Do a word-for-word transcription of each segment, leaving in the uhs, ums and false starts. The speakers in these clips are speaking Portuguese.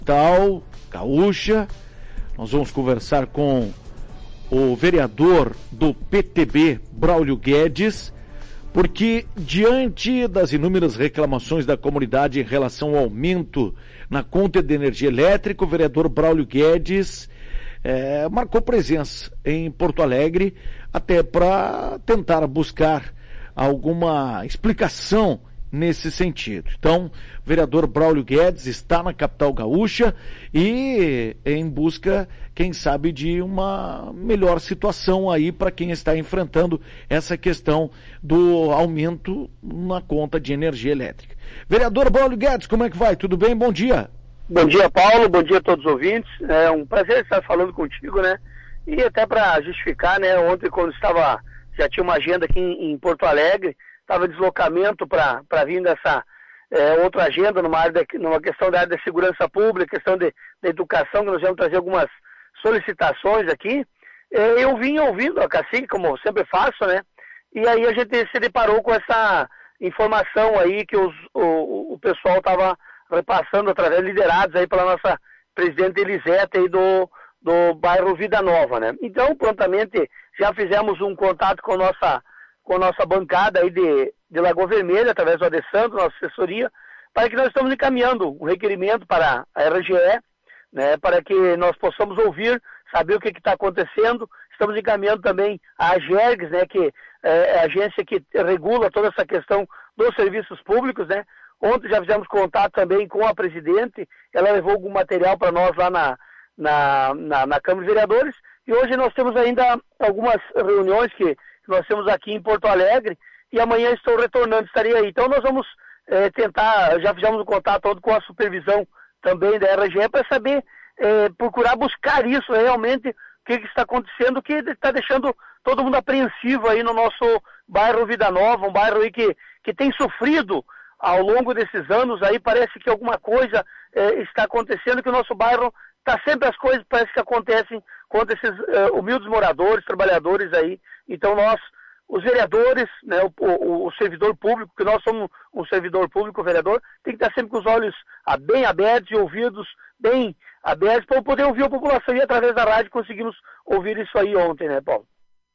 Capital Gaúcha. Nós vamos conversar com o vereador do P T B, Braulio Guedes, porque diante das inúmeras reclamações da comunidade em relação ao aumento na conta de energia elétrica, o vereador Braulio Guedes é, marcou presença em Porto Alegre até para tentar buscar alguma explicação nesse sentido. Então, o vereador Braulio Guedes está na capital gaúcha e em busca, quem sabe, de uma melhor situação aí para quem está enfrentando essa questão do aumento na conta de energia elétrica. Vereador Braulio Guedes, como é que vai? Tudo bem? Bom dia. Bom dia, Paulo. Bom dia a todos os ouvintes. É um prazer estar falando contigo, né? E até para justificar, né? Ontem, quando estava, já tinha uma agenda aqui em, em Porto Alegre, estava deslocamento para vir nessa é, outra agenda, numa, área de, numa questão da área da segurança pública, questão de, de educação, que nós vamos trazer algumas solicitações aqui. É, eu vim ouvindo a Cacique, como eu sempre faço, né? E aí a gente se deparou com essa informação aí que os, o, o pessoal estava repassando através, liderados aí pela nossa presidente Elisete aí do, do bairro Vida Nova, né? Então, prontamente, já fizemos um contato com a nossa com a nossa bancada aí de, de Lagoa Vermelha, através do Adessandro, nossa assessoria, para que nós estamos encaminhando um requerimento para a R G E, né, para que nós possamos ouvir, saber o que está acontecendo. Estamos encaminhando também a AGERGS, né, que é a agência que regula toda essa questão dos serviços públicos, né. Ontem já fizemos contato também com a presidente, ela levou algum material para nós lá na, na, na, na Câmara de Vereadores, e hoje nós temos ainda algumas reuniões que nós temos aqui em Porto Alegre, e amanhã estou retornando, estarei aí. Então nós vamos é, tentar, já fizemos um contato todo com a supervisão também da R G E, para saber, é, procurar buscar isso realmente, o que, que está acontecendo, que está deixando todo mundo apreensivo aí no nosso bairro Vida Nova, um bairro aí que, que tem sofrido ao longo desses anos, aí parece que alguma coisa é, está acontecendo, que o nosso bairro está sempre, as coisas parece que acontecem contra esses uh, humildes moradores, trabalhadores aí. Então nós, os vereadores, né, o, o, o servidor público, que nós somos um servidor público, o vereador, tem que estar sempre com os olhos ah, bem abertos e ouvidos bem abertos para poder ouvir a população, e através da rádio conseguimos ouvir isso aí ontem, né, Paulo?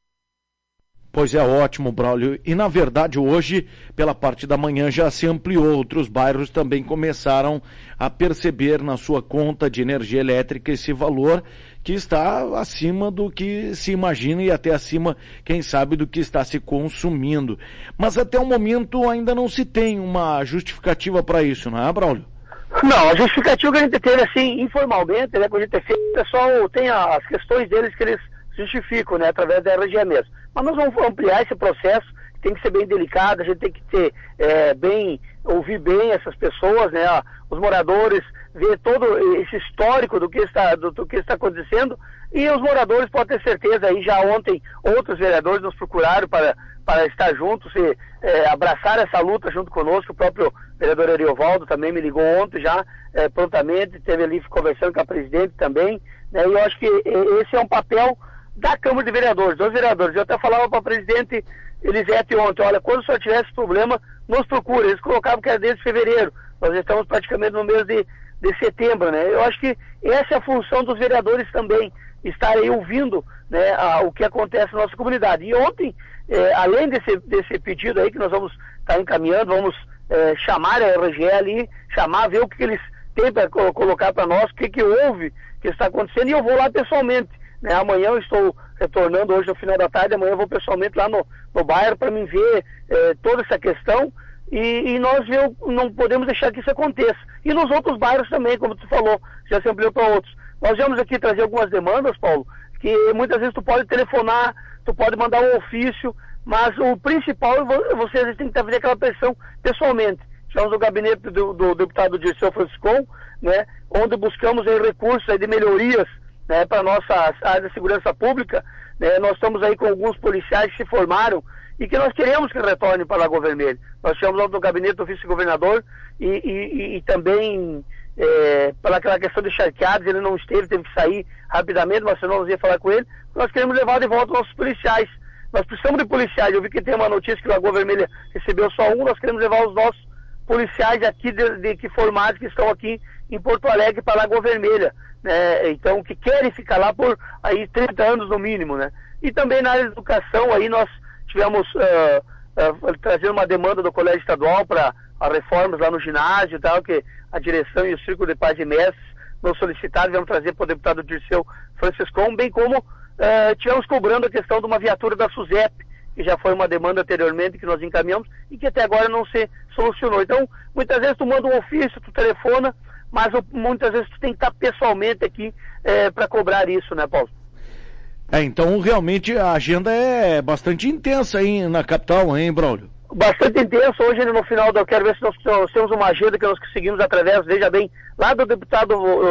Pois é, ótimo, Braulio. E na verdade hoje, pela parte da manhã, já se ampliou. Outros bairros também começaram a perceber na sua conta de energia elétrica esse valor que está acima do que se imagina e até acima, quem sabe, do que está se consumindo. Mas até o momento ainda não se tem uma justificativa para isso, não é, Braulio? Não, a justificativa que a gente teve assim, informalmente, né, quando a gente fez, o pessoal tem as questões deles que eles justificam, né, através da R G E mesmo. Mas nós vamos ampliar esse processo, tem que ser bem delicado, a gente tem que ter é, bem, ouvir bem essas pessoas, né, ó, os moradores, ver todo esse histórico do que está, do, do que está acontecendo, e os moradores podem ter certeza, aí já ontem outros vereadores nos procuraram para, para estar juntos e é, abraçar essa luta junto conosco. O próprio vereador Ariovaldo também me ligou ontem já, é, prontamente, esteve ali conversando com a presidente também, né, e eu acho que esse é um papel da Câmara de Vereadores, dos vereadores. Eu até falava para a presidente Elisete ontem, olha, quando o senhor tiver esse problema, nos procure. Eles colocavam que era desde fevereiro, nós estamos praticamente no mês de, de setembro, né? Eu acho que essa é a função dos vereadores também, estarem ouvindo, né, a, o que acontece na nossa comunidade. E ontem, é, além desse, desse pedido aí que nós vamos estar tá encaminhando, vamos é, chamar a R G E ali, chamar, ver o que, que eles têm para colocar para nós, o que, que houve, o que está acontecendo, e eu vou lá pessoalmente. Né, amanhã eu estou retornando, hoje no final da tarde, amanhã eu vou pessoalmente lá no, no bairro para mim ver eh, toda essa questão, e, e nós viu, não podemos deixar que isso aconteça. E nos outros bairros também, como tu falou, já se ampliou para outros. Nós vamos aqui trazer algumas demandas, Paulo, que muitas vezes tu pode telefonar, tu pode mandar um ofício, mas o principal é vocês têm que fazer aquela pressão pessoalmente. Estamos no gabinete do, do deputado Dirceu Franciscon, né, onde buscamos aí, recursos aí, de melhorias, né, para a nossa área de segurança pública, né, nós estamos aí com alguns policiais que se formaram e que nós queremos que retornem para Lagoa Vermelha. Nós estamos lá no gabinete do vice-governador e, e, e também é, pela aquela questão de charqueados, ele não esteve, teve que sair rapidamente, mas senão nós ia falar com ele. Nós queremos levar de volta os nossos policiais. Nós precisamos de policiais. Eu vi que tem uma notícia que Lagoa Vermelha recebeu só um, nós queremos levar os nossos policiais aqui de, de, que formados, que estão aqui em Porto Alegre para Lagoa Vermelha, né? Então, que querem ficar lá por aí trinta anos no mínimo, né? E também na área de educação, aí nós tivemos uh, uh, trazendo uma demanda do Colégio Estadual para as reformas lá no ginásio e tal, que a direção e o Círculo de Pais e Mestres nos solicitaram, vamos trazer para o deputado Dirceu Franciscon, bem como uh, tivemos cobrando a questão de uma viatura da SUSEP, que já foi uma demanda anteriormente que nós encaminhamos e que até agora não se solucionou. Então, muitas vezes tu manda um ofício, tu telefona, mas muitas vezes tu tem que estar pessoalmente aqui é, para cobrar isso, né, Paulo? É, então realmente a agenda é bastante intensa aí na capital, hein, Braulio? Bastante intensa. Hoje, no final, eu quero ver se nós temos uma agenda que nós conseguimos através, veja bem, lá do deputado,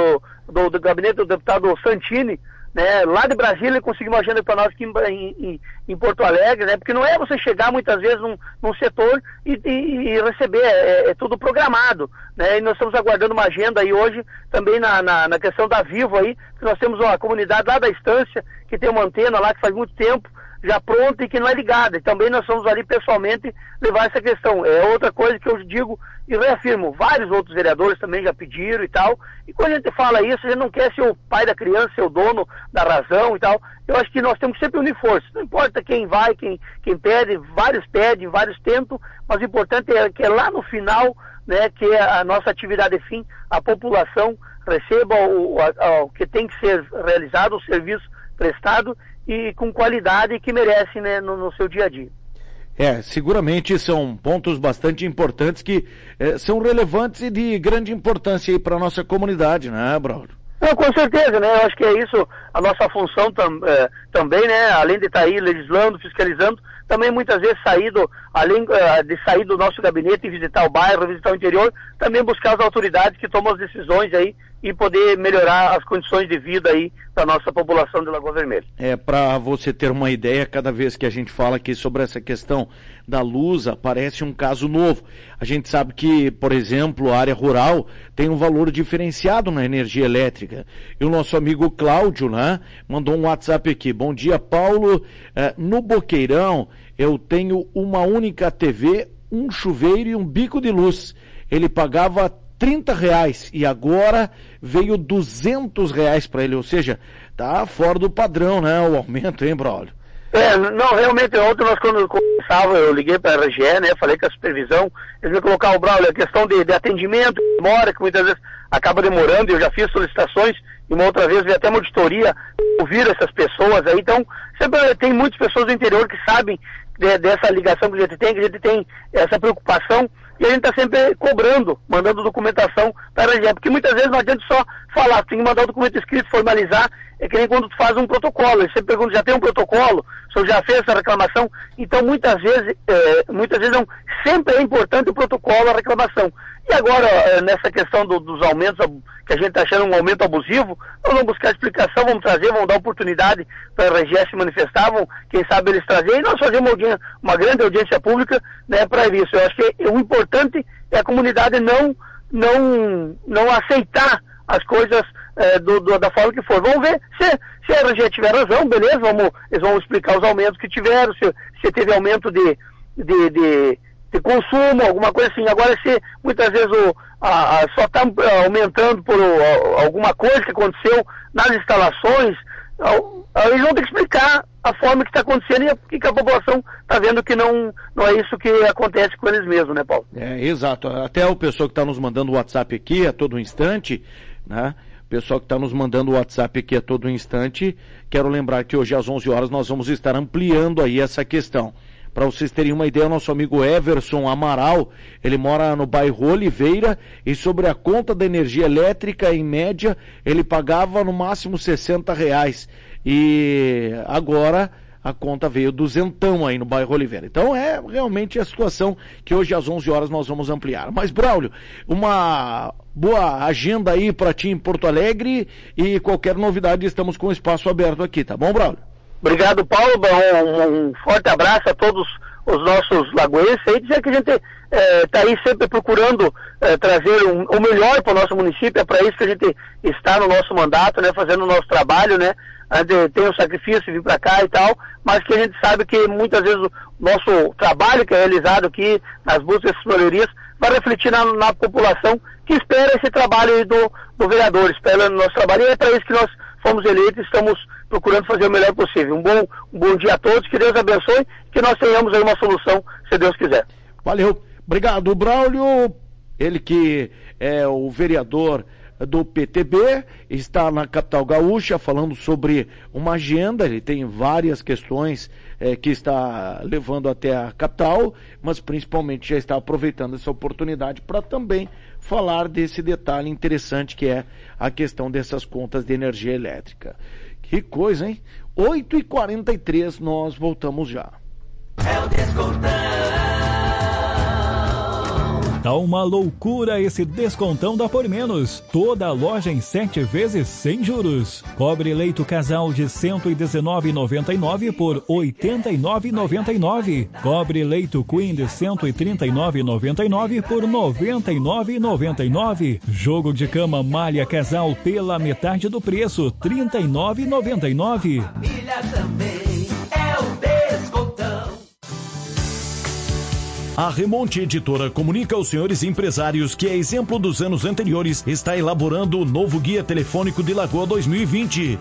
do, do gabinete do deputado Santini, né, lá de Brasília, conseguimos uma agenda para nós aqui em, em, em Porto Alegre, né, porque não é você chegar muitas vezes num, num setor e, e, e receber, é, é tudo programado, né, e nós estamos aguardando uma agenda aí hoje, também na, na, na questão da Vivo aí, que nós temos uma comunidade lá da Estância, que tem uma antena lá que faz muito tempo, já pronta e que não é ligada, e também nós vamos ali pessoalmente levar essa questão. É outra coisa que eu digo e reafirmo, vários outros vereadores também já pediram e tal, e quando a gente fala isso, a gente não quer ser o pai da criança, ser o dono da razão e tal. Eu acho que nós temos sempre unir forças, não importa quem vai, quem, quem pede, vários pedem, vários tentam, mas o importante é que é lá no final, né, que é a nossa atividade fim, a população receba o, a, o que tem que ser realizado, o serviço prestado e com qualidade que merece, né, no, no seu dia a dia. É, seguramente são pontos bastante importantes que é, são relevantes e de grande importância aí para a nossa comunidade, né, Braulio? Não, com certeza, né, eu acho que é isso a nossa função tam, é, também, né, além de estar aí legislando, fiscalizando, também muitas vezes sair do, além uh, de sair do nosso gabinete e visitar o bairro, visitar o interior, também buscar as autoridades que tomam as decisões aí e poder melhorar as condições de vida aí da nossa população de Lagoa Vermelha. É, para você ter uma ideia, cada vez que a gente fala aqui sobre essa questão da luz, aparece um caso novo. A gente sabe que, por exemplo, a área rural tem um valor diferenciado na energia elétrica. E o nosso amigo Cláudio, né, mandou um WhatsApp aqui. Bom dia, Paulo. É, no Boqueirão, eu tenho uma única T V, um chuveiro e um bico de luz. Ele pagava trinta reais e agora veio duzentos reais para ele, ou seja, tá fora do padrão, né, o aumento, hein, Braulio? É, não, realmente, ontem nós quando começava, eu liguei para a R G E, né, falei com a supervisão, eles me colocaram, o Braulio, a questão de, de atendimento, demora, que muitas vezes acaba demorando, eu já fiz solicitações, e uma outra vez vi até uma auditoria, ouvir essas pessoas aí, então, sempre tem muitas pessoas do interior que sabem de, dessa ligação que a gente tem, que a gente tem essa preocupação, e a gente está sempre cobrando, mandando documentação para a R G E, porque muitas vezes não adianta só falar, tem que mandar o documento escrito, formalizar, é que nem quando tu faz um protocolo, você pergunta, já tem um protocolo, o senhor já fez essa reclamação, então muitas vezes, é, muitas vezes não, sempre é importante o protocolo, a reclamação. E agora, nessa questão do, dos aumentos, que a gente está achando um aumento abusivo, nós vamos buscar explicação, vamos trazer, vamos dar oportunidade para a R G E se manifestar, vão, quem sabe eles trazerem, e nós fazemos uma, uma grande audiência pública, né, para isso. Eu acho que o importante é a comunidade não, não, não aceitar as coisas é, do, do, da forma que for. Vamos ver se, se a R G E tiver razão, beleza, vamos, eles vão explicar os aumentos que tiveram, se, se teve aumento de, de, de de consumo, alguma coisa assim. Agora, se muitas vezes o, a, a, só está aumentando por o, alguma coisa que aconteceu nas instalações, a, eles vão ter que explicar a forma que está acontecendo e que a população está vendo que não, não é isso que acontece com eles mesmos, né, Paulo? É, exato. Até o pessoal que está nos mandando o WhatsApp aqui a todo instante, né? O pessoal que está nos mandando o WhatsApp aqui a todo instante, quero lembrar que hoje às onze horas nós vamos estar ampliando aí essa questão. Para vocês terem uma ideia, o nosso amigo Everson Amaral, ele mora no bairro Oliveira e sobre a conta da energia elétrica, em média, ele pagava no máximo sessenta reais. E agora a conta veio duzentão aí no bairro Oliveira. Então é realmente a situação que hoje às onze horas nós vamos ampliar. Mas, Braulio, uma boa agenda aí para ti em Porto Alegre e qualquer novidade estamos com o espaço aberto aqui, tá bom, Braulio? Obrigado, Paulo. Um, um forte abraço a todos os nossos lagoenses e dizer que a gente está é, aí sempre procurando é, trazer um, o melhor para o nosso município. É para isso que a gente está no nosso mandato, né, fazendo o nosso trabalho, né? A gente tem o sacrifício de vir para cá e tal, mas que a gente sabe que muitas vezes o nosso trabalho que é realizado aqui nas buscas dessas melhorias vai refletir na, na população que espera esse trabalho aí do, do vereador, espera o nosso trabalho, e é para isso que nós fomos eleitos e estamos procurando fazer o melhor possível. Um bom, um bom dia a todos, que Deus abençoe, que nós tenhamos aí uma solução, se Deus quiser. Valeu, obrigado, Braulio, ele que é o vereador do P T B, está na capital gaúcha falando sobre uma agenda, ele tem várias questões é, que está levando até a capital, mas principalmente já está aproveitando essa oportunidade para também falar desse detalhe interessante que é a questão dessas contas de energia elétrica. Que coisa, hein? oito e quarenta e três, nós voltamos já. É o Descontão. Tá uma loucura esse descontão da Por Menos. Toda a loja em sete vezes sem juros. Cobre leito casal de cento e dezenove reais e noventa e nove centavos por oitenta e nove reais e noventa e nove centavos. Cobre leito Queen de cento e trinta e nove reais e noventa e nove centavos por noventa e nove reais e noventa e nove centavos. Jogo de cama malha casal pela metade do preço, trinta e nove reais e noventa e nove centavos. Família também é o Descontão. A Remonte Editora comunica aos senhores empresários que, a exemplo dos anos anteriores, está elaborando o novo Guia Telefônico de Lagoa dois mil e vinte.